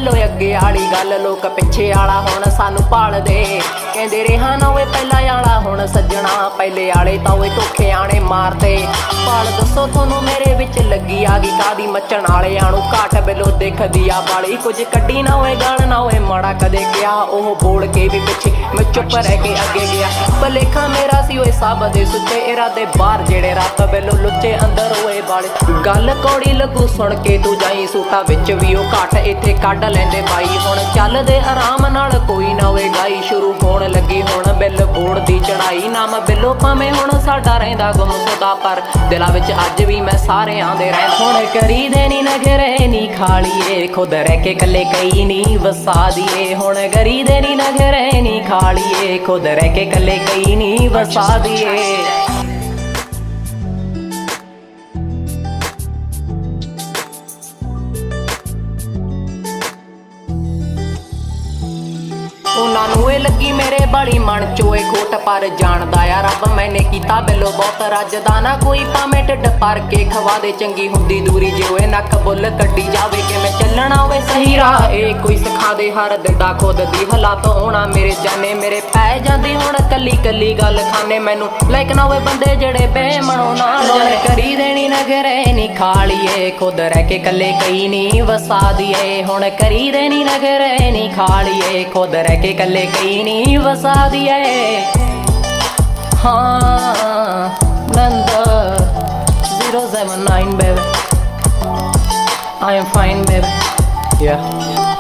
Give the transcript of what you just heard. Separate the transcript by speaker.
Speaker 1: बेलो अगे आली गल लोग पिछे आला हुण सानू भालदे कहंदे रेहा ना ओए पहला आला हुण सज्जणा पहले आले तां ओए धोखे आने मारदे भाल दसो थोनू मेरे विच लगी आ गई कादी मचण आले आणू घाट बेलो देखदी आ बाली कुछ कड्डी ना ओए गल ना ओए माड़ा कदे गया ओह बोल के भी पिछे मैं चुप रह के अगे गया भलेखा मेरा सी ओए सब दे सुचे इरादे बाहर जेड़े रब बेलो लुच्चे अंदर ओए बाले गल कौड़ी लगू सुन के तू जाई सूटा विच भी ओ घाट इत्थे कढ लैंदे बाई हुण चलदे आराम नाल कोई ना होए गाई शुरू होण लगी हुण बिल बोर्ड दी चढ़ाई नाम बिलो भावें हुण साडा रहिंदा गुमसुदा पर दिलां विच अज भी मैं सारिआं दे रह हुण करी देनी नगरे नी खालीए खुद रह के कल्ले कई नी वसा दिए हुण करी देनी नगरे नी खालीए खुद रह के कल्ले कई नी वसा दिए उन्होंने लगी मेरे बड़ी मन चोए खोट पर जानदा आ रब मैंने किता बिलो बहुत रजदा ना कोई भावें ढिड भर के खवा दे चंगी हुंदी दूरी जे ओए नक बुल कड्डी जावे कि मैं चलना होवे सही राह ए कोई सिखा दे हर दिंदा खुद दी हालात होना मेरे जाने मेरे पै जांदी हुण कली कली गल खाने मैनू लाइक ना होवे बंदे जेड़े बेमनो ना करी देनी नगरे नी खालीए खुद रह के कल्ले कई नी वसा दिए हुण करी देनी नगरे नी खालीए खुद रह के कल्ले कई नी वसा दिए हाँ नंद 079 baby I am fine baby yeah